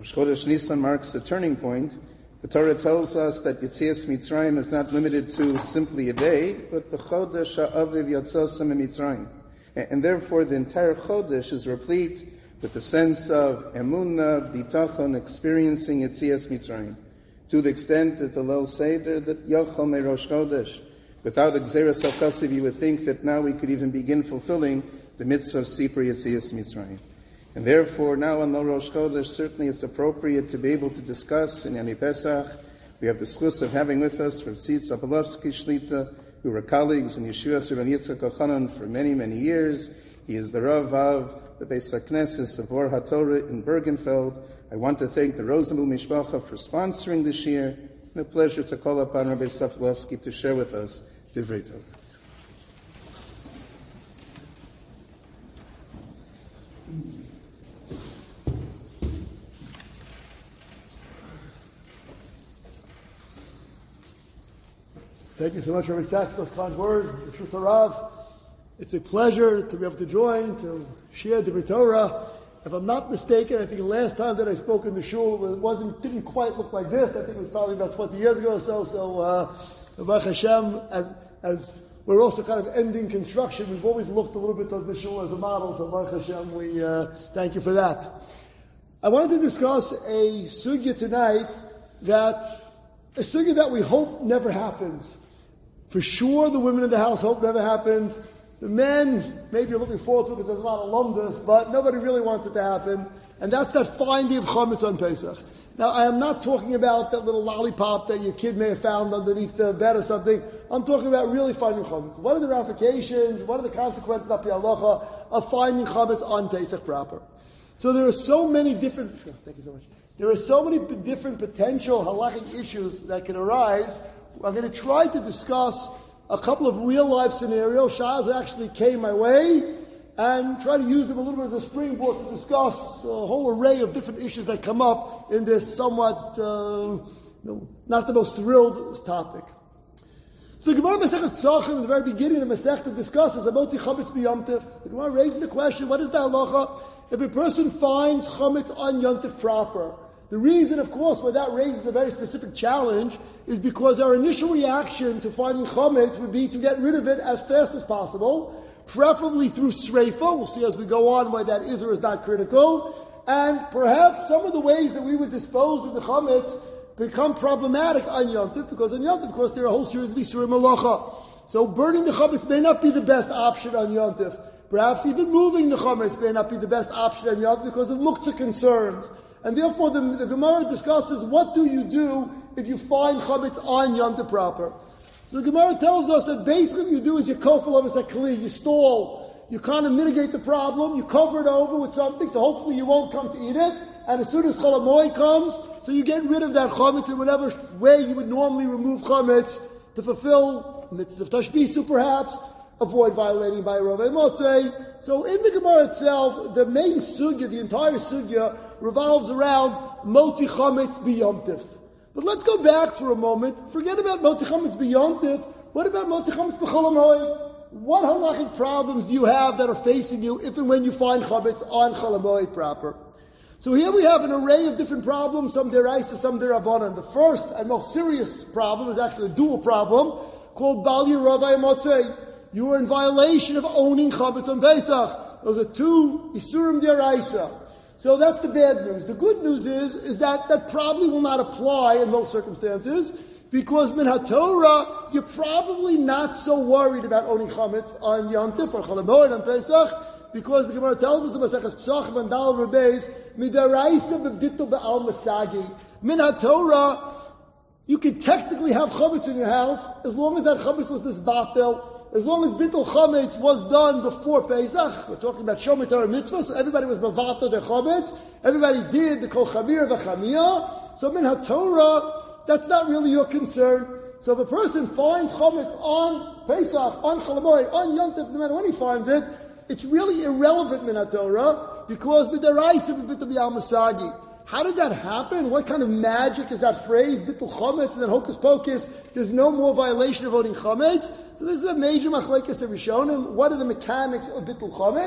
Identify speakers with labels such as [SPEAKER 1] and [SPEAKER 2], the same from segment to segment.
[SPEAKER 1] Rosh Chodesh Nisan marks the turning point. The Torah tells us that Yetzias Mitzrayim is not limited to simply a day, but b'chodesh ha'aviv yatzasem Mitzrayim. And therefore the entire Chodesh is replete with the sense of emunah, bitachon, experiencing Yetzias Mitzrayim. To the extent that the Leil Seder, that Yochel Me Rosh Chodesh, without Gzeras HaKasiv, you would think that now we could even begin fulfilling the mitzvah of Sipur Yetzias Mitzrayim. And therefore, now on Rosh Chodesh, certainly it's appropriate to be able to discuss in Yani Pesach. We have the schus of having with us Rav Tzitz Apolovsky Shlita, who were colleagues in Yeshua Rabban Yitzchak Elchanan for many, many years. He is the Rav of the Beis HaKnesses of Or HaTorah in Bergenfeld. I want to thank the Rosenblum Mishpacha for sponsoring this year, and a pleasure to call upon Rabbi Safilovsky to share with us Divrei Torah.
[SPEAKER 2] Thank you so much, Rabbi Sachs, for those kind words. It's a pleasure to be able to join, to share Divrei Torah. If I'm not mistaken, I think the last time that I spoke in the shul, didn't quite look like this. I think it was probably about 20 years ago or so. So, Baruch Hashem, as we're also kind of ending construction, we've always looked a little bit at the shul as a model. So, Baruch Hashem, we thank you for that. I wanted to discuss a sugya tonight a sugya that we hope never happens. For sure, the women in the house hope never happens. The men, maybe you're looking forward to it because there's a lot of lumdus, but nobody really wants it to happen. And that's that finding of chametz on Pesach. Now, I am not talking about that little lollipop that your kid may have found underneath the bed or something. I'm talking about really finding chametz. What are the ramifications? What are the consequences of the halacha of finding chametz on Pesach proper? So there are so many different... Thank you so much. There are so many different potential halachic issues that can arise. I'm going to try to discuss a couple of real-life scenarios. Shahs actually came my way, and try to use them a little bit as a springboard to discuss a whole array of different issues that come up in this somewhat, not the most thrilled topic. So the Gemara Masechet Pesachim, in the very beginning of the Masechta, discusses Motzi Chametz B'Yom Tov. The Gemara raises the question, what is the halacha if a person finds chametz on Yom Tov proper? The reason, of course, why that raises a very specific challenge is because our initial reaction to finding chametz would be to get rid of it as fast as possible, preferably through sreifa. We'll see as we go on why that is or is not critical. And perhaps some of the ways that we would dispose of the chametz become problematic on Yom Tov, because on Yom Tov, of course, there are a whole series of isurim malacha. So burning the chametz may not be the best option on Yom Tov. Perhaps even moving the chametz may not be the best option on Yom Tov because of muktzah concerns. And therefore, the Gemara discusses what do you do if you find chametz on Yom Tov proper. So the Gemara tells us that basically what you do is you kofel of a kli, you stall, you kind of mitigate the problem, you cover it over with something, so hopefully you won't come to eat it. And as soon as Chol HaMoed comes, so you get rid of that chametz in whatever way you would normally remove chametz to fulfill mitzvah of tashbisu, perhaps, avoid violating by Rovei Motzei. So in the Gemara itself, the main sugya, the entire sugya, revolves around Motzi Chametz B'Yom Tov. But let's go back for a moment. Forget about Motzi Chametz B'Yom Tov. What about Motzi Chametz B'Chol HaMoed? What halachic problems do you have that are facing you if and when you find chametz on Chol HaMoed proper? So here we have an array of different problems, some deraisa, some derabanan. The first and most serious problem is actually a dual problem called Bal Yeravai Motzei. You are in violation of owning chametz on Pesach. Those are two isurim deraisa. So that's the bad news. The good news is that probably will not apply in most circumstances, because min haTorah, you're probably not so worried about owning chametz on Yom Tov or Chol HaMoed on Pesach, because the Gemara tells us in Maseches Pesachim and Dal Rebeis, midaraisa bebitul be'al masagi. Min haTorah, you can technically have chametz in your house as long as that chametz was nisbatel. As long as Bittul Chametz was done before Pesach, we're talking about Shomer Torah mitzvah, so everybody was Mavato their Chametz, everybody did the Kol Chamir v'Chamiyah, so Min HaTorah, that's not really your concern. So if a person finds Chametz on Pesach, on Chol HaMoed, on Yom Tov, no matter when he finds it, it's really irrelevant Min HaTorah, because B'daraisa B'Bittul B'Yal Masagi. How did that happen? What kind of magic is that phrase, Bittul Chametz, and then Hocus Pocus, there's no more violation of owning Chametz? So this is a major machlekes of Rishonim. What are the mechanics of Bittul Chametz?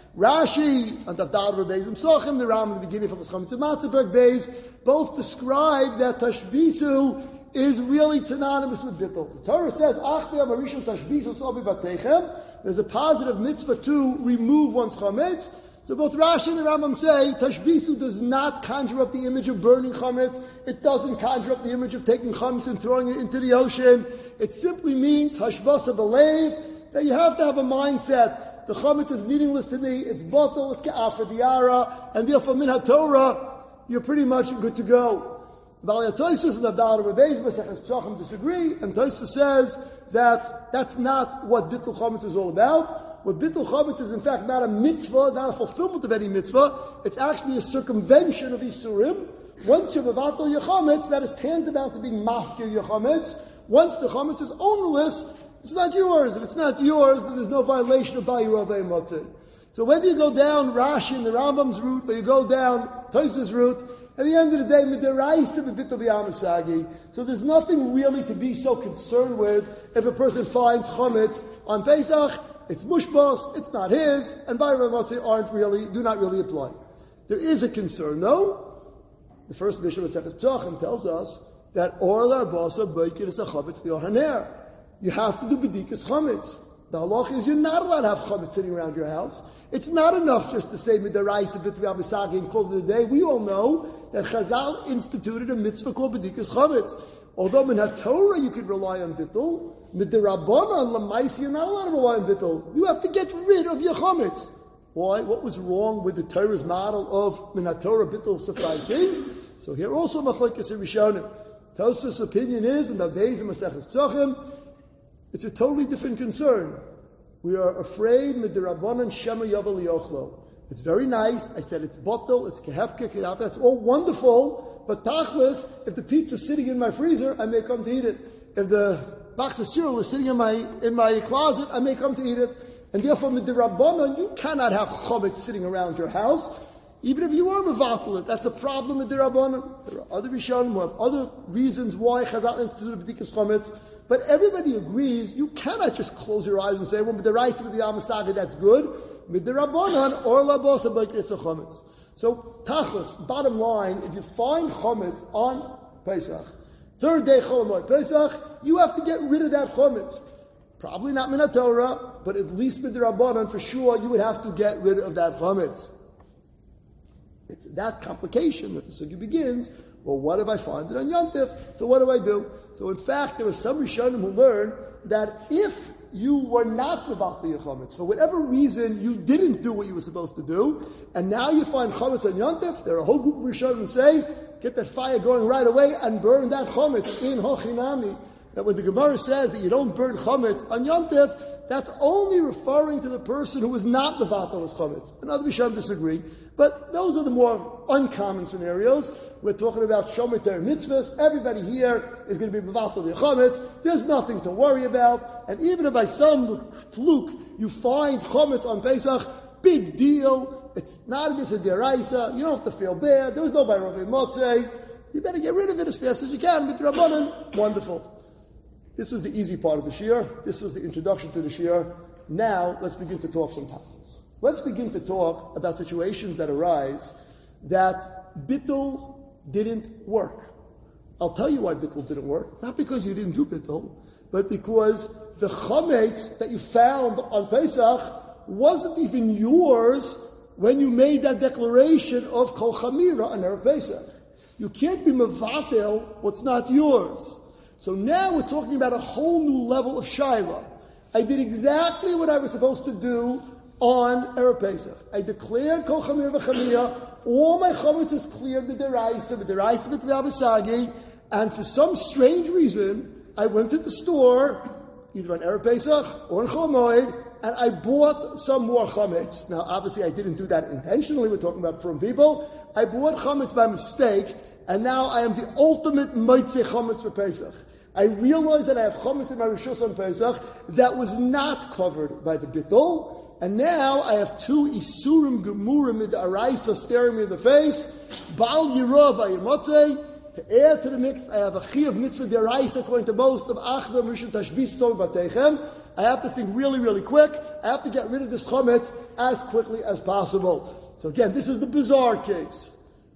[SPEAKER 2] Rashi and Avdal Beis Msochim, the Ram in the beginning of Chametz and Matzah Beis, both describe that tashbisu is really synonymous with bittul. The Torah says, "Ach be'am harishon tashbisu sobi batechem." There's a positive mitzvah to remove one's chametz. So both Rashi and the Rambam say tashbisu does not conjure up the image of burning chametz. It doesn't conjure up the image of taking chametz and throwing it into the ocean. It simply means hashbasa b'leiv, that you have to have a mindset. The chametz is meaningless to me. It's batel, it's ka'afar diara, and therefore min haTorah, you're pretty much good to go. Bali Tosfos and Avdal Beis Maseches Pesachim disagree, and Tosfos says that that's not what bittul chametz is all about. What bittul chametz is, in fact, not a mitzvah, not a fulfillment of any mitzvah. It's actually a circumvention of Isurim. Once you mevatel your chametz, that is tantamount to being mafkir your chametz. Once the chametz is ownerless, it's not yours. If it's not yours, then there's no violation of Bayir Avei Motzei. So whether you go down Rashi and the Rambam's route, or you go down Tosfos' route, at the end of the day, midiraisa b'bittul b'yamasagi. So there's nothing really to be so concerned with if a person finds chametz on Pesach. It's mushbos, it's not his, and Bayir Motzei do not really apply. There is a concern, though. The first Mishnah of Maseches Pesachim tells us that orla basa b'ikir is a chametz v'yohaner. You have to do b'dikas chametz. The halach is you're not allowed to have chametz sitting around your house. It's not enough just to say midaraisa b'tvi abisagi and call it a day. We all know that Chazal instituted a mitzvah called b'dikas chametz. Although in HaTorah you could rely on bittul, midirabanan l'maisi you're not allowed to rely on bittul. You have to get rid of your chametz. Why? What was wrong with the Torah's model of min HaTorah bittul sufficing? So here also machlokes rishonim. Tosfos' opinion is in the Beis and Maseches Pesachim, it's a totally different concern. We are afraid midirabanan shema yavel yochlo. It's very nice. I said it's bottle, it's kehefke, kehafka. It's all wonderful. But tachlis, if the pizza's sitting in my freezer, I may come to eat it. If the box of cereal is sitting in my closet, I may come to eat it. And therefore, midirabanan, you cannot have chametz sitting around your house. Even if you are mevatel it, that's a problem with midirabanan. There are other rishonim who have other reasons why Chazal instituted b'dikas chametz. But everybody agrees you cannot just close your eyes and say, well, midiraisa with the yamasagi, that's good. Midirabanan or labosa b'ikris chametz. So tachlis, bottom line, if you find chametz on Pesach, third day Chol Hamoed Pesach, you have to get rid of that chametz. Probably not min HaTorah, but at least midirabanan for sure, you would have to get rid of that chametz. It's that complication that the sugya begins. Well, what if I find it on Yom Tov? So what do I do? So in fact, there are some Rishonim who learn that if you were not mevatel your chametz, for whatever reason you didn't do what you were supposed to do, and now you find chametz on Yom Tov, there are a whole group of Rishonim who say, get that fire going right away and burn that chametz in hochinami. That when the Gemara says that you don't burn chametz on Yom Tov, that's only referring to the person who is not mevatel his chametz. And other Rishonim disagree, but those are the more uncommon scenarios. We're talking about shomer Torah mitzvahs. Everybody here is going to be mevatel their chametz. There's nothing to worry about. And even if by some fluke you find chametz on Pesach, big deal. It's not a deraisa. You don't have to feel bad. There was no Bayir Avei Motzei. You better get rid of it as fast as you can. Midrabanan, wonderful. This was the easy part of the shiur. This was the introduction to the shiur. Now, let's begin to talk some topics. Let's begin to talk about situations that arise that bittul didn't work. I'll tell you why bittul didn't work. Not because you didn't do bittul, but because the chametz that you found on Pesach wasn't even yours when you made that declaration of kol chamira on Erev Pesach. You can't be mevatel what's not yours. So now we're talking about a whole new level of shaila. I did exactly what I was supposed to do on Erev Pesach. I declared kol chamir v'chamiyah. All my chametz is cleared b'deraisa b'tvi, and for some strange reason, I went to the store, either on Erev Pesach or on Chol Hamoed, and I bought some more chametz. Now, obviously, I didn't do that intentionally. We're talking about from people. I bought chametz by mistake, and now I am the ultimate motzei chametz for Pesach. I realized that I have chametz in my rishus on Pesach that was not covered by the bittul, and now I have two isurim gemurim mid'araisa staring me in the face. Bal yirov v'ayir motzei. To add to the mix, I have a chiyuv mitzvah deraisa according to most of achba rishon tashbis tov batechem. I have to think really, really quick. I have to get rid of this chametz as quickly as possible. So again, this is the bizarre case.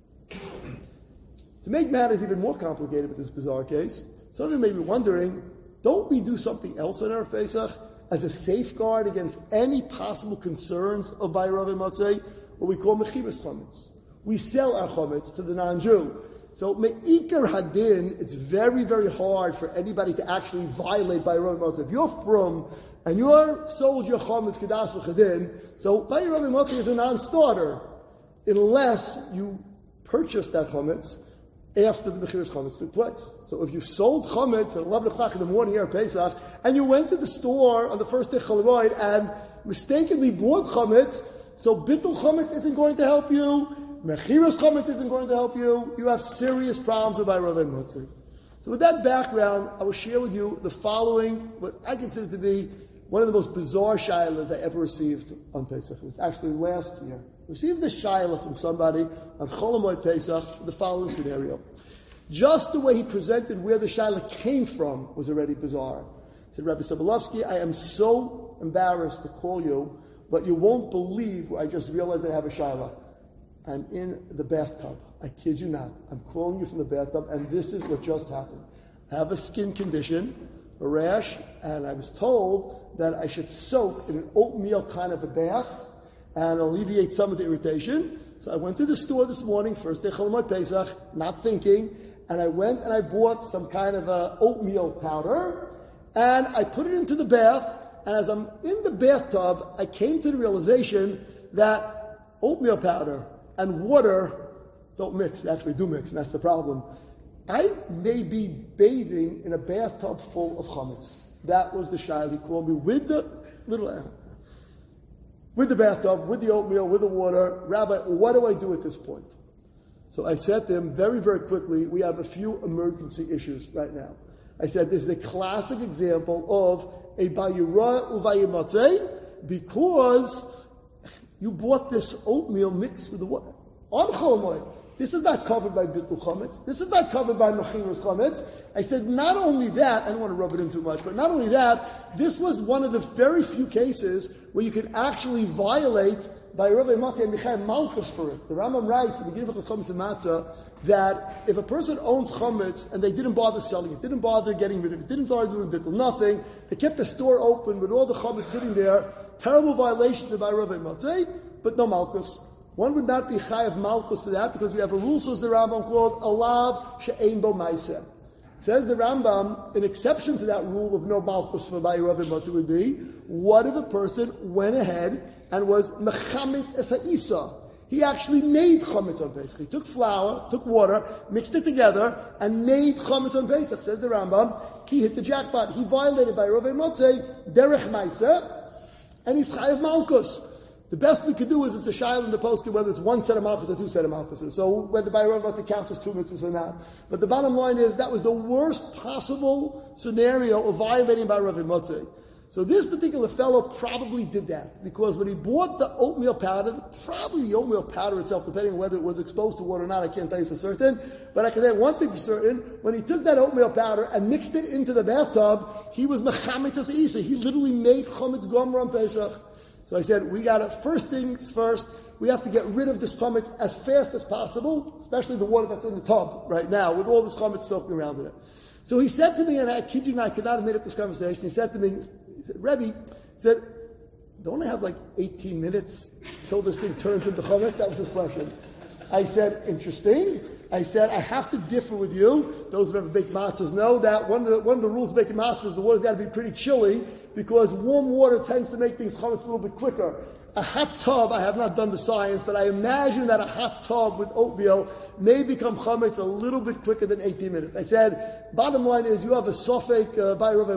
[SPEAKER 2] To make matters even more complicated with this bizarre case, some of you may be wondering, don't we do something else in our Pesach as a safeguard against any possible concerns of Bayrav and Motzei? What we call mechiras chametz. We sell our chametz to the non-Jew. So me'ikar hadin, it's very, very hard for anybody to actually violate Bayrav and Motzei. If you're from and you're sold your chametz kedas v'chadin, so Bayrav and Motzei is a non-starter unless you purchase that chametz after the mechiras chametz took place. So if you sold chametz at 11 o'clock in the morning here at Pesach, and you went to the store on the first day Chol Hamoed and mistakenly bought chametz, so bittul chametz isn't going to help you, mechiras chametz isn't going to help you, you have serious problems with Bayrav and Motzei. So with that background, I will share with you the following, what I consider to be one of the most bizarre shilas I ever received on Pesach. It was actually last year. I received a shilah from somebody on Chol Hamoed Pesach, the following scenario. Just the way he presented where the shilah came from was already bizarre. He said, Rabbi Sobolovsky, I am so embarrassed to call you, but you won't believe where I just realized that I have a shilah. I'm in the bathtub. I kid you not. I'm calling you from the bathtub, and this is what just happened. I have a skin condition, a rash, and I was told that I should soak in an oatmeal kind of a bath and alleviate some of the irritation. So I went to the store this morning, first day Chol Hamoed Pesach, not thinking, and I went and I bought some kind of a oatmeal powder, and I put it into the bath, and as I'm in the bathtub, I came to the realization that oatmeal powder and water don't mix. They actually do mix, and that's the problem. I may be bathing in a bathtub full of chametz. That was the shayla. He called me with the bathtub, with the oatmeal, with the water. Rabbi, what do I do at this point? So I said to him very, very quickly, we have a few emergency issues right now. I said, this is a classic example of a bayira uvayim matzeh, because you bought this oatmeal mixed with the water. On Chol Hamoed. This is not covered by bittul chametz. This is not covered by mechiras chametz. I said, not only that, I don't want to rub it in too much, but not only that, this was one of the very few cases where you could actually violate by Rav Matzah and Michai Malchus for it. The Rambam writes in the beginning of Chametz and Matzah that if a person owns chametz and they didn't bother selling it, didn't bother getting rid of it, didn't bother doing bittul, nothing, they kept the store open with all the chametz sitting there, terrible violations of Rav Matzah, but no Malchus. One would not be chayav malchus for that because we have a rule, says the Rambam, called alav she'ein bo maiseh. Says the Rambam, an exception to that rule of no malchus for Bayrav and Motzei would be, what if a person went ahead and was mechametz es ha'isa? He actually made chametz on Pesach. He took flour, took water, mixed it together, and made chametz on Pesach. Says the Rambam, he hit the jackpot. He violated Bayrav and Motzei derech maiseh, and he's chayav malchus. The best we could do is it's a shayla in the poskim, whether it's one set of malchus or two set of malchuses. So whether by Rav Matzah counts as two mitzvahs or not. But the bottom line is that was the worst possible scenario of violating by Rav Matzah. So this particular fellow probably did that because when he bought the oatmeal powder, probably the oatmeal powder itself, depending on whether it was exposed to water or not, I can't tell you for certain. But I can tell you one thing for certain: when he took that oatmeal powder and mixed it into the bathtub, he was mechametz es isa. He literally made chametz gomer on Pesach. So I said, we got to, first things first, we have to get rid of this chametz as fast as possible, especially the water that's in the tub right now, with all this chametz soaking around in it. So he said to me, and I kid you not, I could not have made up this conversation, he said to me, he said, Rebbe, he said, don't I have like 18 minutes till this thing turns into chametz? That was his question. I said, interesting. I said, I have to differ with you. Those who ever baked matzahs know that one of the rules of baking matzahs is the water's got to be pretty chilly because warm water tends to make things chametz a little bit quicker. A hot tub, I have not done the science, but I imagine that a hot tub with oatmeal may become chametz a little bit quicker than 18 minutes. I said, bottom line is you have a sofek by Rav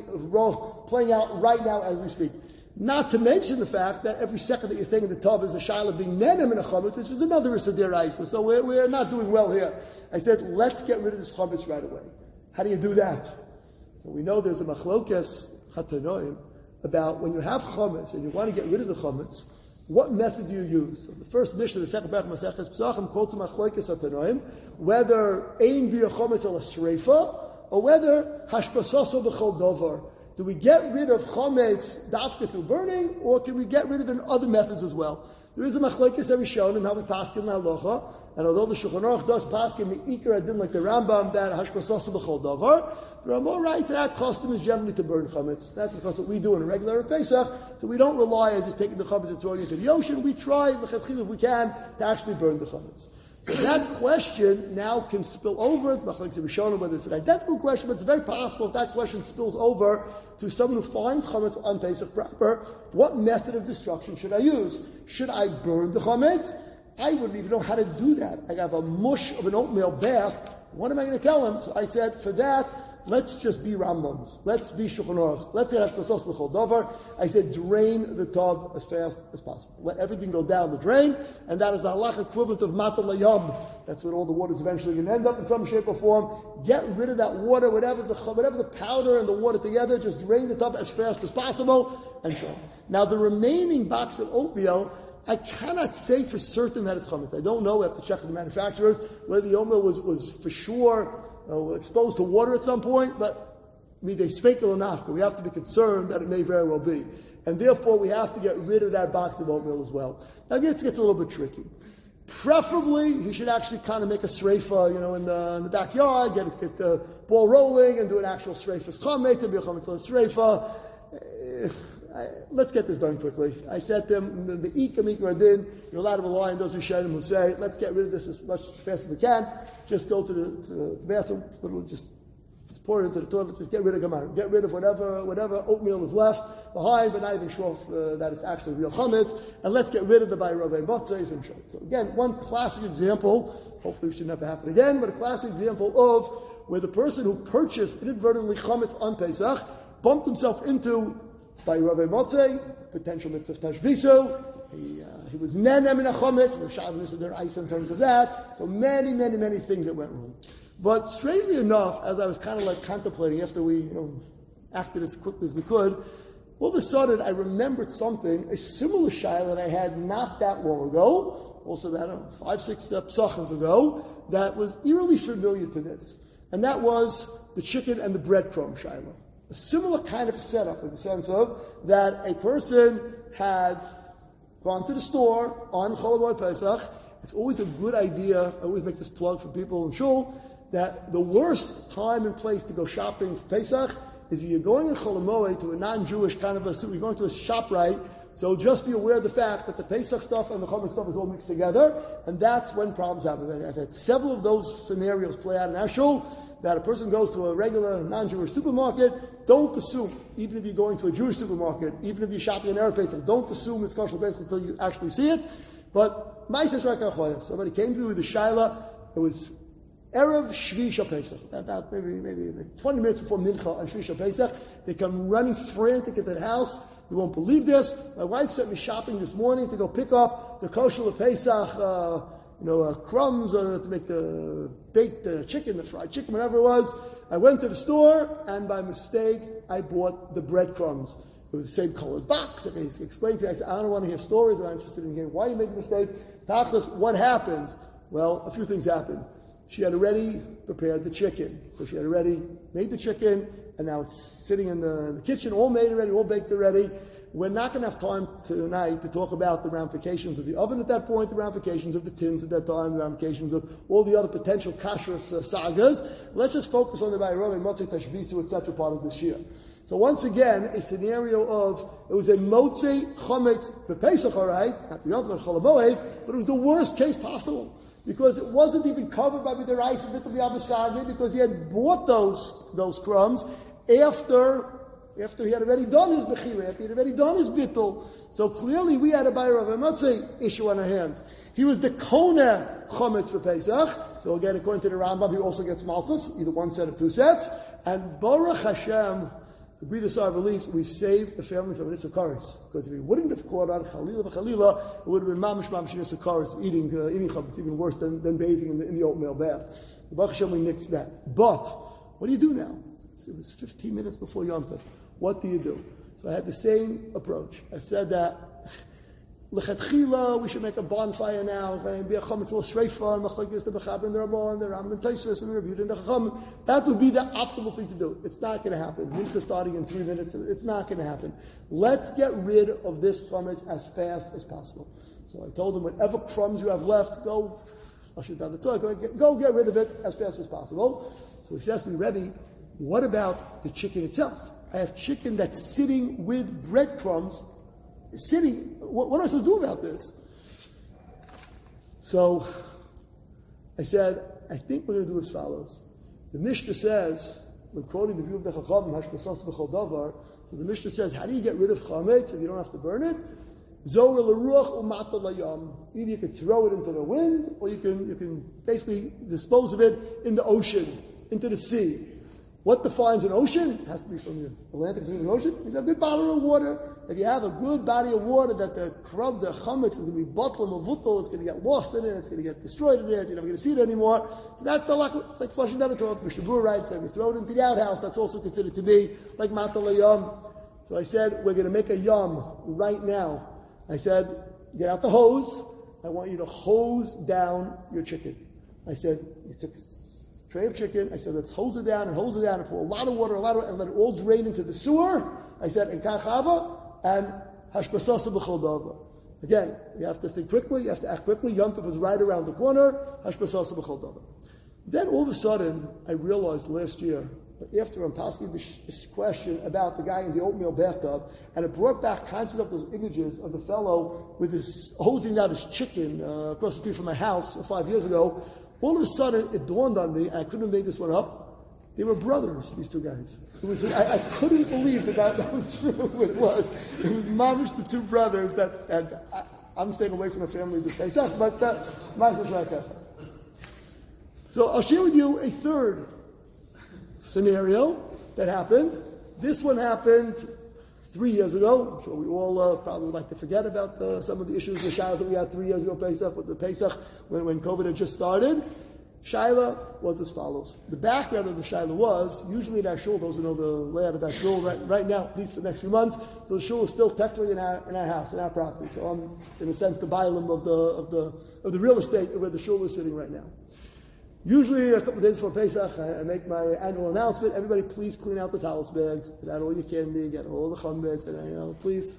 [SPEAKER 2] Matzah playing out right now as we speak. Not to mention the fact that every second that you're staying in the tub is the shayla being nenem in a chametz, which is another Isa. So we're not doing well here. I said, let's get rid of this chametz right away. How do you do that? So we know there's a machlokes hatanoim about when you have chametz and you want to get rid of the chametz, what method do you use? So the first mission, the second Berach Maseches Pesachim, quotes machlokes hatanoim, whether ein bir chametz ala shreifa or whether hashbasaso b'chol dovar. Do we get rid of chametz dafka through burning, or can we get rid of it in other methods as well? There is a machlokes every shown in how we paskin in halacha, and although the Shulchan Aruch does paskin the ikar adin like the Rambam that hashkasasa b'chol davar, the Rambam writes that custom is generally to burn chametz. That's because what we do in a regular Pesach, so we don't rely on just taking the chametz and throwing it into the ocean. We try if we can to actually burn the chametz. So that question now can spill over. It's machlokes Rishonim whether it's an identical question, but it's very possible if that question spills over to someone who finds chametz on Pesach proper. What method of destruction should I use? Should I burn the chametz? I wouldn't even know how to do that. I have a mush of an oatmeal bath. What am I going to tell him? So I said, for that, let's just be Rambams. Let's be Shulchan Aruch. Let's say hashkasas l'chol davar. I said, drain the tub as fast as possible. Let everything go down the drain, and that is the halach equivalent of mata layam. That's where all the water is eventually going to end up in some shape or form. Get rid of that water, whatever the powder and the water together, just drain the tub as fast as possible, and show. Now the remaining box of oatmeal, I cannot say for certain that it's chametz. I don't know. We have to check with the manufacturers whether the oatmeal was for sure exposed to water at some point, but they spekel enough. We have to be concerned that it may very well be. And therefore, we have to get rid of that box of oatmeal as well. Now, it gets a little bit tricky. Preferably, you should actually kind of make a sreifa, in the backyard, get the ball rolling and do an actual sreifa's chametz, and be a chametz sreifa. Let's get this done quickly. I said to him, you're allowed to rely on those Rishonim who say, let's get rid of this as much as fast as we can. Just go to the bathroom, just pour it into the toilet, just get rid of Gemara. Get rid of whatever oatmeal is left behind, but not even sure that it's actually real chametz. And let's get rid of the Bayravei Motzes and show. So again, one classic example, hopefully it should never happen again, but a classic example of where the person who purchased inadvertently chametz on Pesach bumped himself into by Rabbi Motzei, potential mitzvah tashbiso. He was nenem in a chometz. Shabbos is their ice in terms of that. So many things that went wrong. But strangely enough, as I was kind of contemplating after we acted as quickly as we could, all of a sudden I remembered something, a similar shayla that I had not that long ago, also that 5-6 psachos ago, that was eerily familiar to this, and that was the chicken and the breadcrumb shayla. A similar kind of setup in the sense of that a person had gone to the store on Chol Hamoed Pesach. It's always a good idea, I always make this plug for people in shul, that the worst time and place to go shopping for Pesach is if you're going in Chol Hamoed to a non-Jewish kind of you're going to a ShopRite, so just be aware of the fact that the Pesach stuff and the Chometz stuff is all mixed together, and that's when problems happen. I've had several of those scenarios play out in our shul, that a person goes to a regular non-Jewish supermarket. Don't assume, even if you're going to a Jewish supermarket, even if you're shopping in Erev Pesach, don't assume it's kosher Pesach until you actually see it. But somebody came to me with a shaila. It was Erev Shvi Pesach, about maybe 20 minutes before Mincha on Shvi Pesach. They come running frantic at that house. You won't believe this. My wife sent me shopping this morning to go pick up the kosher Pesach, crumbs to make the baked chicken, the fried chicken, whatever it was. I went to the store, and by mistake, I bought the breadcrumbs. It was the same colored box. And he explained to me, I said, I don't want to hear stories. I'm interested in hearing why you made the mistake. Tachlis, what happened? Well, a few things happened. She had already prepared the chicken. So she had already made the chicken, and now it's sitting in the kitchen, all made already, all baked already. We're not going to have time tonight to talk about the ramifications of the oven at that point, the ramifications of the tins at that time, the ramifications of all the other potential kashrus sagas. Let's just focus on the Bayravei Motzei Tashbisu, etc. part of this year. So once again, a scenario of, it was a Motzei Chometz B'Pesach, all right, not the other Chol Hamoed, but it was the worst case possible. Because it wasn't even covered by the rice and B'Tol Yabasagi, because he had bought those crumbs after he had already done his bechira, after he had already done his bittul. So clearly we had a Bayravei Motzei issue on our hands. He was the Kona Chometz for Pesach. So again, according to the Rambam, he also gets Malchus, either one set or two sets. And Baruch Hashem, to breathe a sigh of relief, we saved the family from Nisakaris. Because if he wouldn't have caught on Chalila, it would have been Mamish Nisakaris, eating Chometz, even worse than bathing in the oatmeal bath. So Baruch Hashem, we nixed that. But, what do you do now? It was 15 minutes before Yom Tov. What do you do? So I had the same approach. I said that L'chatchila, we should make a bonfire now, and be a chametz l'shreifa, and machlokes the mechaber and the Ramon, the Rambam and Tosfos and the Rebbe and the Chacham. That would be the optimal thing to do. It's not going to happen. Mincha starting in 3 minutes, it's not going to happen. Let's get rid of this chametz as fast as possible. So I told him, whatever crumbs you have left, go, I'll shut down the talk, go get rid of it as fast as possible. So he says to me, Rebbe, what about the chicken itself? I have chicken that's sitting with breadcrumbs, sitting. What am I supposed to do about this? So I said, I think we're going to do as follows. The Mishnah says, we're quoting the view of the Chacham, Hashbasas b'chol davar. So the Mishnah says, how do you get rid of chametz if you don't have to burn it? Zor l'ruach u'mata layam. Either you can throw it into the wind, or you can basically dispose of it in the ocean, into the sea. What defines an ocean? It has to be from the Atlantic Pacific Ocean. It's a good body of water. If you have a good body of water that the chametz is going to be bottled or vutal, it's going to get lost in it, it's going to get destroyed in it, you're never going to see it anymore. So that's the luck. It's like flushing down a toilet. Mishnah Berurah writes that we throw it into the outhouse. That's also considered to be like matal yam. So I said, we're going to make a yam right now. I said, get out the hose. I want you to hose down your chicken. I said, you took tray of chicken. I said, let's hose it down and pour a lot of water, and let it all drain into the sewer. I said, and kachava and hashbasasa b'chol davar. Again, you have to think quickly, you have to act quickly. Yom Tov was right around the corner, hashbasasa b'chol davar. Then all of a sudden, I realized last year, after I'm asking this question about the guy in the oatmeal bathtub, and it brought back concept of those images of the fellow with his hosing out his chicken across the street from my house 5 years ago. All of a sudden, it dawned on me, and I couldn't have made this one up. They were brothers, these two guys. I couldn't believe that was true. It was mamish, the two brothers I'm staying away from the family this Pesach, but so I'll share with you a third scenario that happened. This one happened 3 years ago. I'm sure we all probably would like to forget about some of the issues, the shaylas that we had 3 years ago, Pesach, with the Pesach, when COVID had just started. Shaila was as follows. The background of the Shaila was, usually in our shul, those who know the layout of our shul right now, at least for the next few months, so the shul is still technically in our house, in our property. So I'm, in a sense, the bailam of the real estate where the shul is sitting right now. Usually, a couple of days before Pesach, I make my annual announcement. Everybody, please clean out the talis bags, get out all your candy, get all the chametz, and please.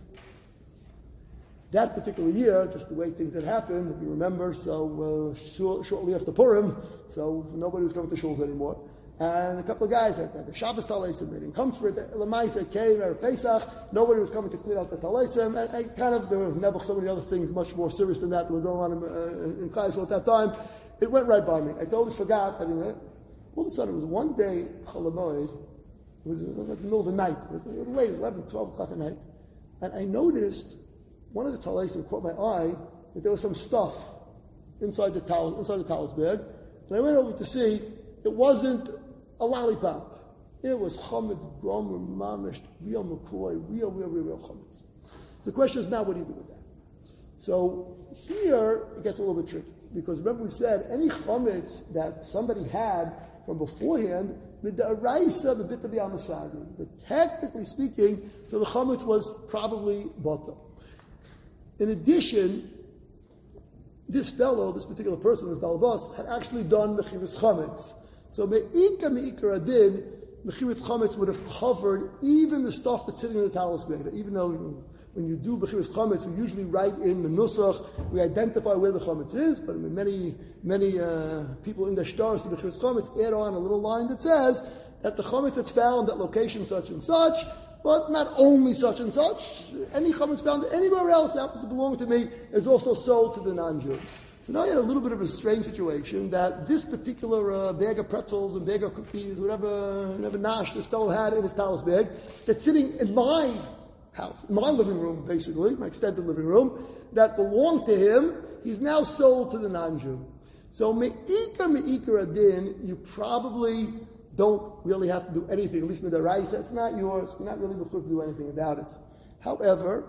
[SPEAKER 2] That particular year, just the way things had happened, if you remember, so shortly after Purim, so nobody was coming to shuls anymore. And a couple of guys had the Shabbos talesim, they didn't come for it. Lamaisa came at Pesach, nobody was coming to clean out the talesim, and kind of there were never so many other things much more serious than that were going on in Klal at that time. It went right by me. I totally forgot. All of a sudden, it was one day, Chalamoid, it was like the middle of the night. It was late, 11, 12 o'clock at night. And I noticed one of the talesim caught my eye that there was some stuff inside the talis bag. And I went over to see, it wasn't a lollipop. It was chametz, gomer, mamish, real McCoy, real chametz. So the question is now, what do you do with that? So here, it gets a little bit tricky. Because remember we said, any chametz that somebody had from beforehand, mid'araisa b'bit b'yamasadi. Technically speaking, so the chametz was probably batal. In addition, this particular person, this balabas, had actually done mechiras chametz. So me'ikar adin, mechiras chametz would have covered even the stuff that's sitting in the talis bag. Even though when you do Bechiras Chametz, we usually write in the Nusach, we identify where the Chametz is, but many people in the Shtar see Bechiras Chametz add on a little line that says that the Chametz that's found at location such and such, but not only such and such, any Chametz found anywhere else that happens to belong to me is also sold to the non-Jew. So now you had a little bit of a strange situation that this particular bag of pretzels and bag of cookies, whatever nash this fellow had in his talis bag, that's sitting in my house, my living room, basically, my extended living room, that belonged to him, he's now sold to the non-Jew. So me'ikar adin, you probably don't really have to do anything, at least mid'araisa, it's not yours, you're not really supposed to do anything about it. However,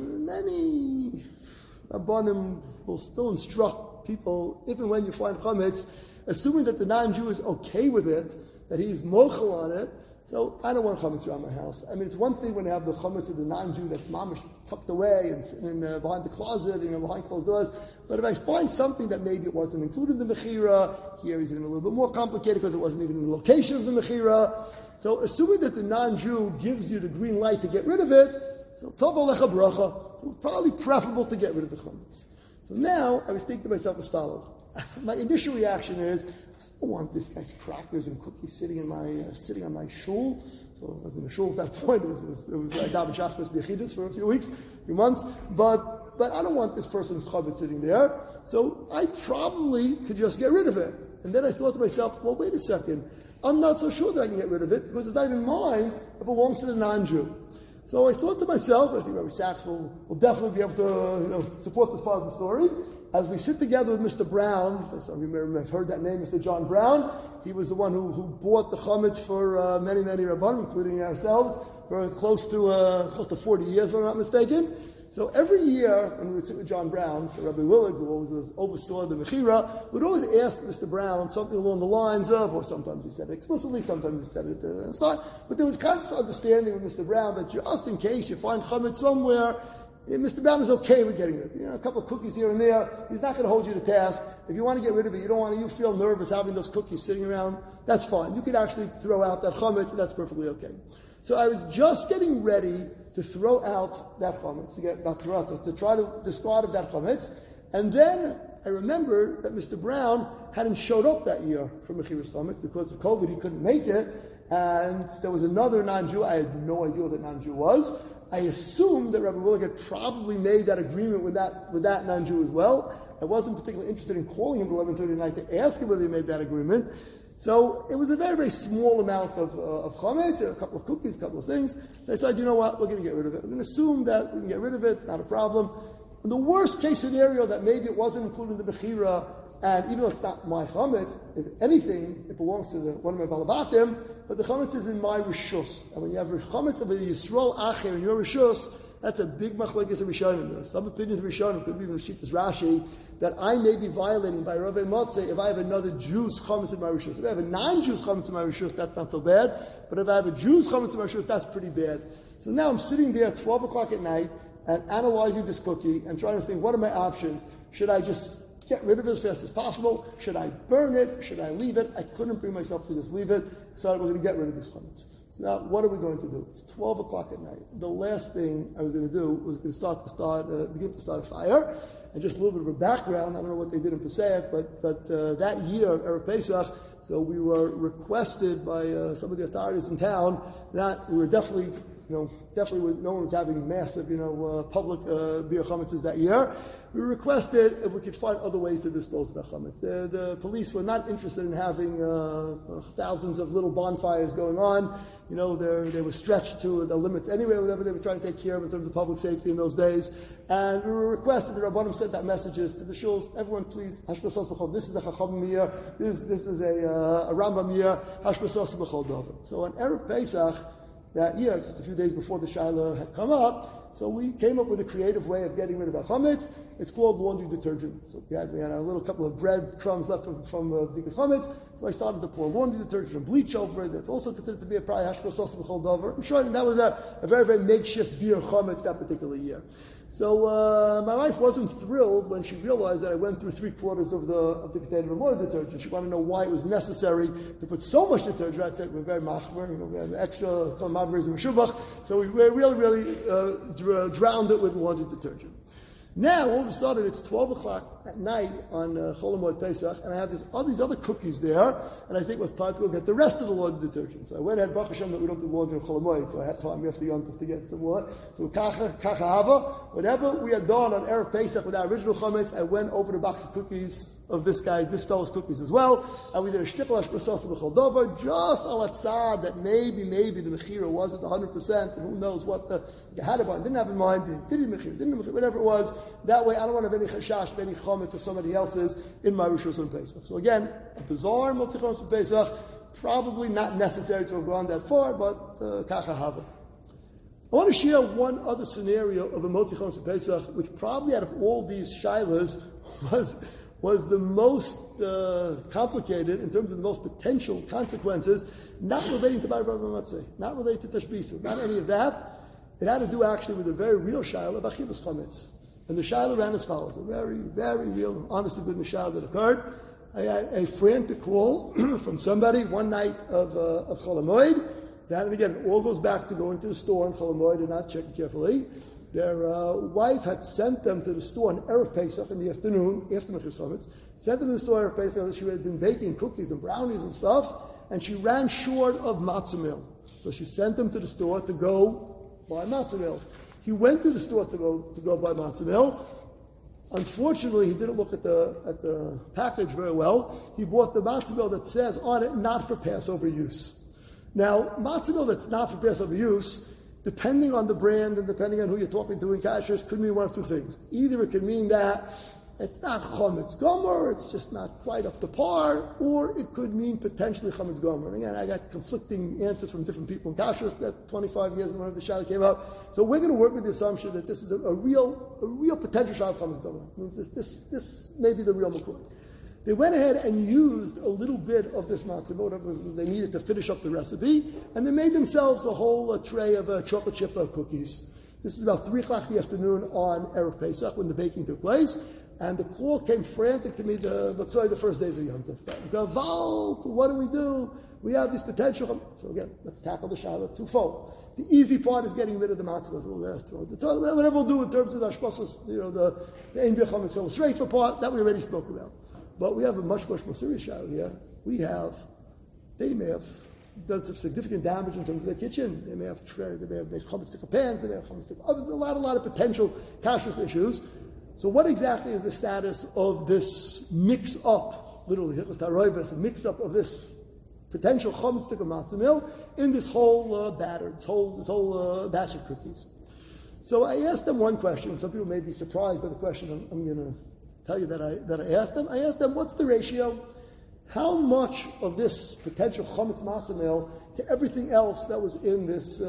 [SPEAKER 2] many Rabbanim will still instruct people, even when you find chametz, assuming that the non-Jew is okay with it, that he's mochel on it, So I don't want chametz around my house. I mean, it's one thing when you have the chametz of the non-Jew that's mamish tucked away and sitting behind the closet, behind closed doors. But if I find something that maybe it wasn't included in the mechira, here is even a little bit more complicated because it wasn't even in the location of the mechira. So assuming that the non-Jew gives you the green light to get rid of it, so tov alecha bracha. So it's probably preferable to get rid of the chametz. So now I was thinking to myself as follows. My initial reaction is, I don't want this guy's crackers and cookies sitting on my shul. So it wasn't a shul at that point. It was Daven Shachris B'Yechidus for a few months. But I don't want this person's chametz sitting there. So I probably could just get rid of it. And then I thought to myself, well, wait a second. I'm not so sure that I can get rid of it because it's not even mine. It belongs to the non-Jew. So I thought to myself, I think Rabbi Sachs will definitely be able to support this part of the story. As we sit together with Mr. Brown, some of you may have heard that name, Mr. John Brown. He was the one who bought the chametz for many Rabbanim, including ourselves, for close to 40 years, if I'm not mistaken. So every year, when we would sit with John Brown, so Rabbi Willig, who always oversaw the mechira, would always ask Mr. Brown something along the lines of, or sometimes he said it explicitly, sometimes he said it aside, but there was conscious understanding with Mr. Brown that just in case you find chametz somewhere, Mr. Brown is okay with getting rid of it. A couple of cookies here and there. He's not going to hold you to task. If you want to get rid of it, you feel nervous having those cookies sitting around, that's fine. You could actually throw out that chametz, and that's perfectly okay. So I was just getting ready to throw out that chametz, to try to discard of that chametz, and then I remember that Mr. Brown hadn't showed up that year for Mechiras Chametz because of COVID. He couldn't make it, and there was another non-Jew. I had no idea what that non-Jew was. I assumed that Rabbi Willig had probably made that agreement with that non-Jew as well. I wasn't particularly interested in calling him at 11:30 at night to ask him whether he made that agreement. So it was a very, very small amount of chametz, a couple of cookies, a couple of things. So I said, you know what, we're going to get rid of it. We're going to assume that we can get rid of it, it's not a problem. In the worst case scenario, that maybe it wasn't included in the bechira, and even though it's not my chametz, if anything, it belongs to one of my balabatim, but the chametz is in my rishus. And when you have chametz of a Yisrael acher in your rishus, that's a big machlokes of Rishonim. Some opinions of Rishonim, could be even Shitas Rashi, that I may be violating by Rav Motzei if I have another Jew's chametz in my rishus. If I have a non-Jew's chametz in my rishus, that's not so bad. But if I have a Jew's chametz in my rishus, that's pretty bad. So now I'm sitting there at 12 o'clock at night and analyzing this cookie and trying to think, what are my options? Should I just get rid of it as fast as possible? Should I burn it? Should I leave it? I couldn't bring myself to just leave it. So we're going to get rid of this chametz. So now, what are we going to do? It's 12 o'clock at night. The last thing I was going to do was begin to start a fire. And just a little bit of a background, I don't know what they did in Pesach, but that year, Erev Pesach, so we were requested by some of the authorities in town that we were definitely no one was having massive, public beer chametzes that year. We requested if we could find other ways to dispose of the chametz. The police were not interested in having thousands of little bonfires going on. They were stretched to the limits anyway, whatever they were trying to take care of in terms of public safety in those days. And we were requested, the Rabbanim sent out messages to the shuls, everyone please, Hashbasas B'chol, this is a Chacham year, this is a Rambam year, Hashbasas B'chol Dover. So on Erev Pesach, that year, just a few days before the Shiloh had come up, so we came up with a creative way of getting rid of our chametz. It's called laundry detergent. So we had a little couple of bread crumbs left from the chametz. So I started to pour laundry detergent and bleach over it. That's also considered to be a prior hashbas sos b'chol davar. I'm sure that was a very, very makeshift beer chametz that particular year. So my wife wasn't thrilled when she realized that I went through 3/4 of the container of laundry detergent. She wanted to know why it was necessary to put so much detergent. I said we're very machmer, we have extra mavris and meshubach, so we really drowned it with laundry detergent. Now, all of a sudden, it's 12 o'clock at night on Chol Hamoed Pesach, and I have all these other cookies there, and I think it was time to go get the rest of the laundry detergent. So I went ahead, Baruch Hashem, that we don't do laundry in Chol Hamoed, so I had time after Yom to get some more. So kacha hava, whatever we had done on Erev Pesach with our original chametz, I went over the box of cookies of this fellow's cookies as well, and we did a shtickle hashbasas b'chol dover, just al atzad that maybe the mechira wasn't 100%, and who knows what you had in mind, didn't have in mind, didn't mechira, whatever it was. That way, I don't want to have any chashash, any chametz of somebody else's in my rishus and Pesach. So again, a bizarre motzi chametz Pesach, probably not necessary to have gone that far, but kacha hava. I want to share one other scenario of a motzi chametz Pesach, which probably out of all these shilas was the most complicated in terms of the most potential consequences, not relating to Bar Matzah, not related to Tashbisa, not any of that. It had to do actually with a very real shayla of Achilles Chametz. And the shayla ran as follows, a very, very real, honest to goodness shayla that occurred. I had a frantic call from somebody one night of Chol HaMoed. That, and again, it all goes back to going to the store on Chol HaMoed and not checking carefully. Their wife had sent them to the store on Erev Pesach in the afternoon, after Mechus Chametz, sent them to the store Erev Pesach. She had been baking cookies and brownies and stuff, and she ran short of matzah meal. So she sent him to the store to go buy matzah meal. He went to the store to go buy matzah meal. Unfortunately, he didn't look at the package very well. He bought the matzah meal that says on it, not for Passover use. Now, matzah meal that's not for Passover use, depending on the brand and depending on who you're talking to in kashrus, could mean one of two things. Either it could mean that it's not chametz gomer, it's just not quite up to par, or it could mean potentially chametz gomer. And again, I got conflicting answers from different people in kashrus that 25 years when the shayla came up. So we're going to work with the assumption that this is a real potential shayla of chametz gomer. This may be the real McCoy. They went ahead and used a little bit of this matzah, whatever they needed to finish up the recipe, and they made themselves a whole tray of chocolate chip cookies. This is about 3 o'clock in the afternoon on Erev Pesach when the baking took place, and the call came frantic to me the first days of Yom Tov. Gavalt, what do we do? We have these potential. So again, let's tackle the shayla twofold. The easy part is getting rid of the matzah. Whatever we'll do in terms of the ashpasas, the ein b'chametz illustrate part, that we already spoke about. But we have a much, much more serious shayla here. They may have done some significant damage in terms of their kitchen. They may have made chametz stick pans, they may have chametz stick ovens, a lot of potential kashrus issues. So what exactly is the status of this mix-up, literally, a mix-up of this potential chametz stick of matzah meal in this whole batter, this whole batch of cookies? So I asked them one question. Some people may be surprised by the question I'm going to tell you that I asked them. I asked them, what's the ratio? How much of this potential chametz matzah meal to everything else that was in this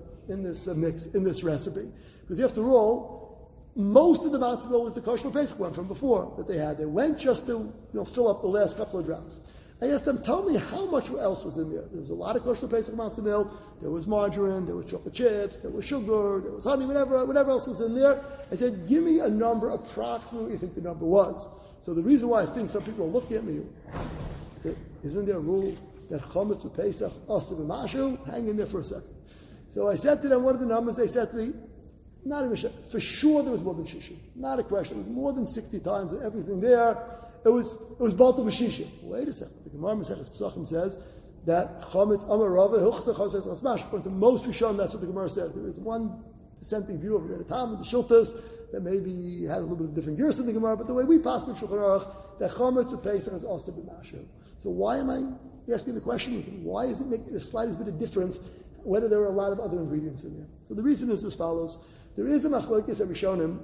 [SPEAKER 2] mix, in this recipe? Because after all, most of the matzah meal was the kosher Pesach one from before that they had. They went just to fill up the last couple of drops. I asked them, tell me how much else was in there. There was a lot of kosher Pesach matzah meal. There was margarine, there was chocolate chips, there was sugar, there was honey, whatever else was in there. I said, give me a number, approximately what you think the number was. So the reason why I think some people are looking at me, I said, isn't there a rule that chametz with Pesach asur b'mashu? Hang in there for a second. So I said to them, what are the numbers? They said to me, not even sure. For sure there was more than shishim. Not a question. It was more than 60 times and everything there. It was balta b'shishim. Wait a second. The Gemara Maseches Pesachim says that chametz amar rava hilchsa chametz asmash. According to most Rishonim, that's what the Gemara says. There is one dissenting view of the Tam, the Shultas, that maybe had a little bit of different gears in the Gemara, but the way we pass with Shulchan Aruch, that chametz with Pesach is also b'mashu. So why am I asking the question? Why is it making the slightest bit of difference whether there are a lot of other ingredients in there? So the reason is as follows. There is a machlokes of Rishonim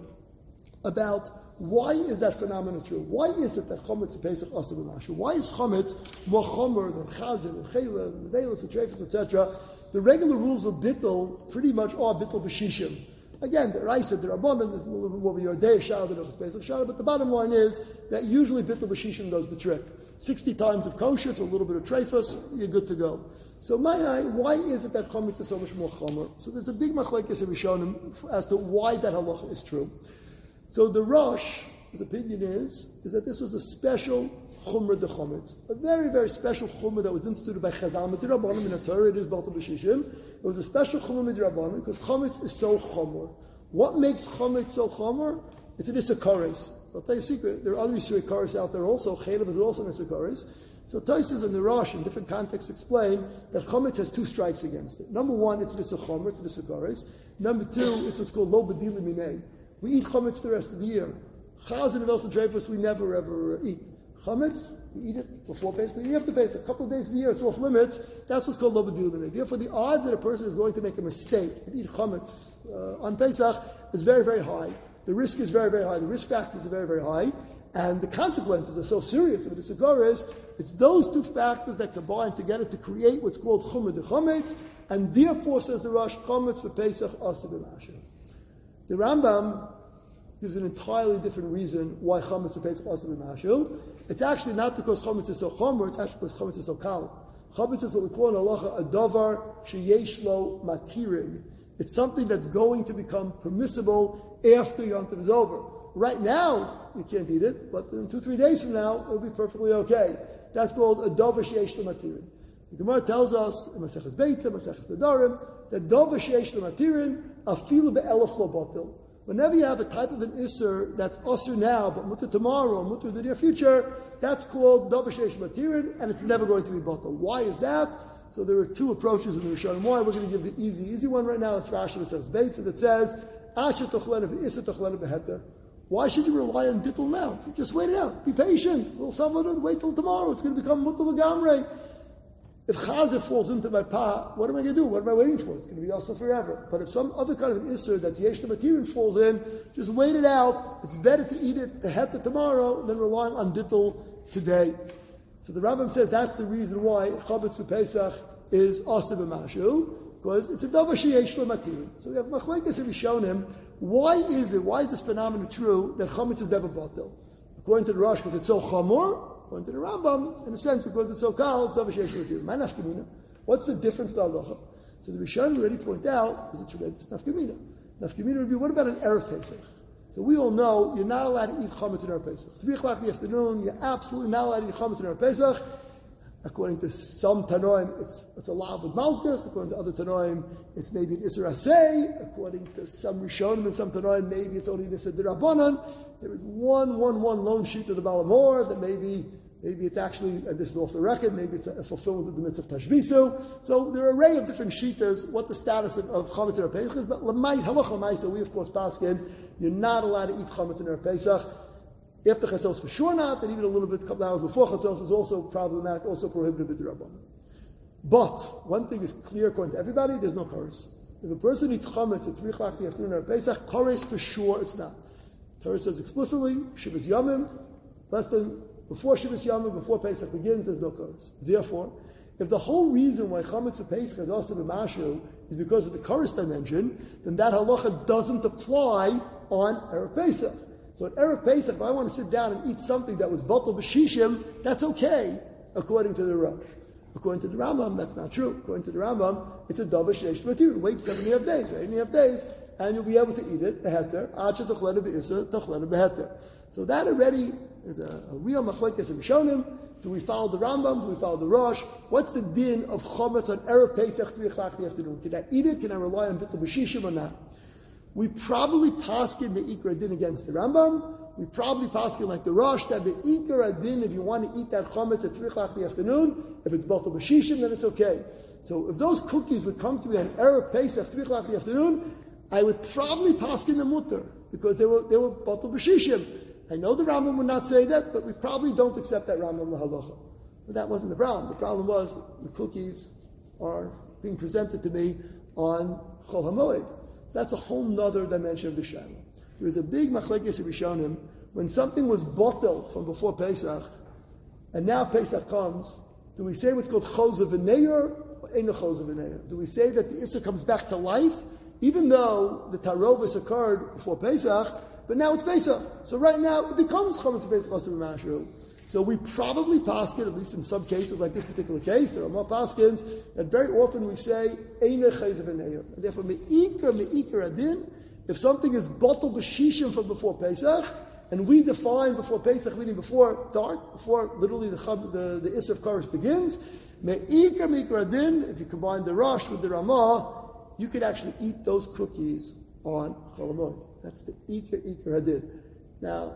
[SPEAKER 2] about why is that phenomenon true? Why is it that chametz and Pesach asur b'mashu? Why is chametz more chomer than chazan and chayla and medelos and treifas, etc.? The regular rules of bittul pretty much are bittul b'shishim. Again, the Raisa, the Rabbanan, is a little bit more of your day shara than of Pesach shara, but the bottom line is that usually bittul b'shishim does the trick. 60 times of kosher to a little bit of treifas, you're good to go. So why is it that chametz is so much more chomer? So there's a big machlekes of Rishonim as to why that halacha is true. So the Rosh, his opinion is that this was a special chumrah de chametz, a very, very special chumrah that was instituted by Chazal Midrabanan in the Torah. It is balta b'shishim. It was a special chumrah midrabanan because chametz is so chomer. What makes chametz so chomer? It's an isakaris. I'll tell you a secret. There are other isakaris out there also. Chaylev is also an isakaris. So Tosfos and the Rosh, in different contexts, explain that chametz has two strikes against it. Number one, it's a chomer, it's a isakaris. Number two, it's what's called lo b'dila minei. We eat chametz the rest of the year. Chazan and also treifas we never ever eat. Chametz, we eat it before Pesach, but you have to Pesach. A couple of days of the year, it's off limits. That's what's called lo b'dila minei. Therefore, the odds that a person is going to make a mistake and eat chametz on Pesach is very, very high. The risk is very, very high. The risk factors are very, very high. And the consequences are so serious of the isakaris. It's those two factors that combine together to create what's called chumrah de chametz, and therefore, says the Rosh, chametz for Pesach asur b'mashu. The Rambam gives an entirely different reason why chametz Pesach also b'mashu. It's actually not because chametz is so chomer, it's actually because chametz is so kal. Chametz is what we call in halacha a davar sheyesh lo matirin. It's something that's going to become permissible after Yom Tov is over. Right now, you can't eat it, but in 2-3 days from now, it'll be perfectly okay. That's called a davar sheyesh lo matirin. The Gemara tells us in Maseches Beitza, Maseches Nedarim, that davar sheyesh lo matirin afilu be'elef lo batil. Whenever you have a type of an isser that's usher now, but mutter tomorrow, mutter in the near future, that's called davar sheyesh lo matirin, and it's never going to be batil. Why is that? So there are two approaches in the Rishonim. Why? We're going to give the easy one right now. It's Rashi Maseches Beitza that says, Asher tochlena v'isser tochlena b'heter. Why should you rely on bittul now? Just wait it out. Be patient. We'll wait till tomorrow. It's going to become mutter l'gamrei. If chazer falls into my pot, what am I going to do? What am I waiting for? It's going to be also forever. But if some other kind of an isser that's yesh material falls in, just wait it out. It's better to eat it, to have it tomorrow, than relying on bittul today. So the Rambam says that's the reason why chametz b'Pesach is aseh b'mashu, because it's a davar sheyesh lo material. So we have machlekes in Rishonim. Why is this phenomenon true that chametz is never batel? According to the Rosh, because it's so chamor. According to the Rambam, in a sense, because it's so kal, it's davar sheyesh lo material. What's the difference to halacha? So the Rishonim already point out is a tremendous nafkamina. Nafkamina would be, what about an Erev Pesach? So we all know you're not allowed to eat chametz in Erev Pesach. 3 o'clock in the afternoon, you're absolutely not allowed to eat chametz in Erev Pesach. According to some Tanoim, it's a lav with malchus. According to other Tanoim, it's maybe an Isser Aseh. According to some Rishonim and some Tanoim, maybe it's only an Isser D'Rabbanan. There is one lone sheet of the Balamor that maybe it's actually, and this is off the record, maybe it's a fulfillment of the mitzvah of Tashbisu. So there are an array of different shitas, what the status of chametz in Erev Pesach is, but halacha l'maisa, we of course paskin, you're not allowed to eat chametz in Erev Pesach. After Chatzos, for sure not, and even a little bit, a couple hours before Chatzos is also problematic, also prohibited with the Rabbanan. But one thing is clear according to everybody: there's no chorus. If a person eats chametz at 3 o'clock in the afternoon at Pesach, chorus for sure it's not. Torah says explicitly, Shivas Yomim, less than before Shivas Yomim, before Pesach begins, there's no chorus. Therefore, if the whole reason why chametz for Pesach is also b'mashu is because of the chorus dimension, then that halacha doesn't apply on Erev Pesach. So at Erev Pesach, if I want to sit down and eat something that was batel b'shishim, that's okay, according to the Rosh. According to the Rambam, that's not true. According to the Rambam, it's a davar sheyesh material. Wait 7.5 days, 8.5 days, and you'll be able to eat it, beheter, ad shetochlena b'isser, tochlena beheter. So that already is a real machlekes in Rishonim. Do we follow the Rambam? Do we follow the Rosh? What's the din of chametz on Erev Pesach 3 o'clock in the afternoon? Can I eat it? Can I rely on bittul b'shishim or not? We probably paskin the Ikar Adin against the Rambam. We probably paskin like the Rosh that the Ikar Adin, if you want to eat that chametz at 3 o'clock in the afternoon, if it's batel b'shishim, then it's okay. So if those cookies would come to me on Erev Pesach 3 o'clock in the afternoon, I would probably paskin the mutter because they were batel b'shishim. I know the Rambam would not say that, but we probably don't accept that Rambam lahalacha. But that wasn't the problem. The problem was the cookies are being presented to me on Chol HaMoed. So that's a whole nother dimension of the Shaila. There is a big machlekes of Rishonim when something was batel from before Pesach, and now Pesach comes. Do we say what's called chozav v'neir or ein chozav v'neir? Do we say that the Issur comes back to life, even though the tarovis occurred before Pesach, but now it's Pesach. So right now it becomes chametz Pesach asur b'mashu. So we probably paskin, at least in some cases like this particular case, there are more paskins, that very often we say, Eine Chayzav V'neir. And therefore, me'ikar adin, if something is batel b'shishim from before Pesach, and we define before Pesach, meaning before dark, before literally the Isser of Koresh begins, me'ikar adin, if you combine the Rosh with the Ramah, you could actually eat those cookies on Chol HaMoed. That's the ikar adin. Now,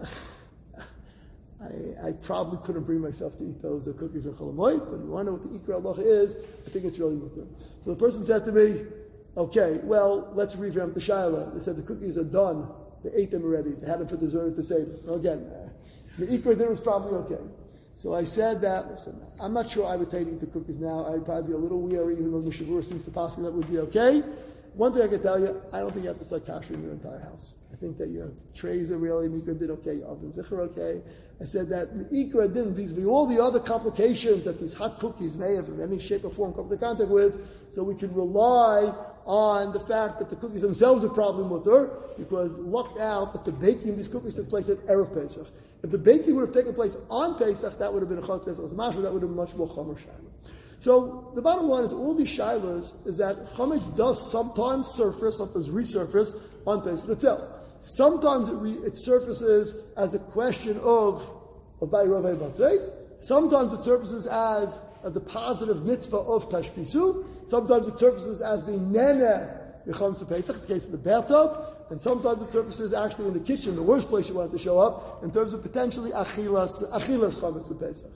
[SPEAKER 2] I probably couldn't bring myself to eat those cookies of Chol HaMoed, but if you want to know what the Ikra halacha is, I think it's really mutter. So the person said to me, okay, well, let's revamp the Shaila. They said the cookies are done. They ate them already. They had them for dessert to save them. Well, again, the Ikra dinner was probably okay. So I said that, listen, I'm not sure I would take eat the cookies now. I'd probably be a little weary, even though the Mishavur seems to pass that would be okay. One thing I can tell you, I don't think you have to start kashering your entire house. I think that your trays are really, Mikra did okay, your ovens are okay. I said that Mikra didn't, vis-a-vis all the other complications that these hot cookies may have in any shape or form come into contact with, so we can rely on the fact that the cookies themselves are probably mutter, because lucked out that the baking of these cookies took place at Erev Pesach. If the baking would have taken place on Pesach, that would have been a Chot Pesach Mashma, that would have been much more Chomer Shaila. So the bottom line is all these shilas is that chametz does sometimes surface, sometimes resurface on Pesach itself. Sometimes it surfaces as a question of Bayrovei Batzei. Sometimes it surfaces as the positive mitzvah of Tashbisu. Sometimes it surfaces as being Nene Yechametz Pesach, in the case of the bathtub. And sometimes it surfaces actually in the kitchen, the worst place you want to show up, in terms of potentially achilas chametz Pesach.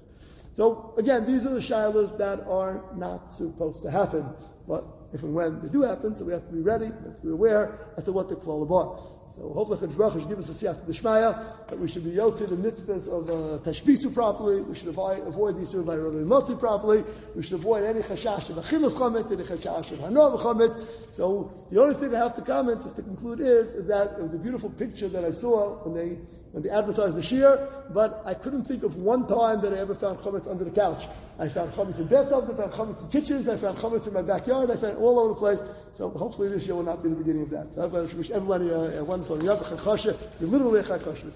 [SPEAKER 2] So again, these are the shilas that are not supposed to happen. But if and when they do happen, so we have to be ready, we have to be aware as to what the klal are. So hopefully Chadosh Baruch Hu should give us a siyata d'shmaya, that we should be yotzi the mitzvahs of tashbisu properly, we should avoid these sort of Bayrovei Motzi properly, we should avoid any chashash of achilas chametz, any chashash of hanoah chametz. So the only thing I have to comment, just to conclude, is that it was a beautiful picture that I saw when they advertised the shir, but I couldn't think of one time that I ever found chametz under the couch. I found chametz in bathtubs, I found chametz in kitchens, I found chametz in my backyard, I found it all over the place. So hopefully this year will not be the beginning of that. So I wish everybody a wonderful Yom Chag, literally a Chag Kosher.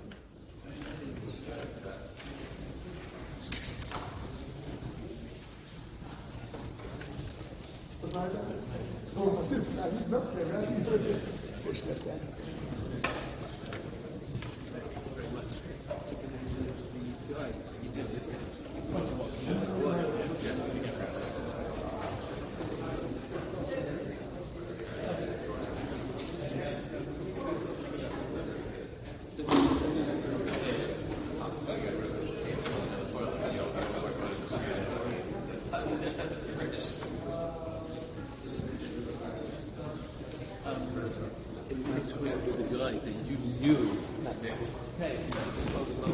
[SPEAKER 3] If you knew, hey,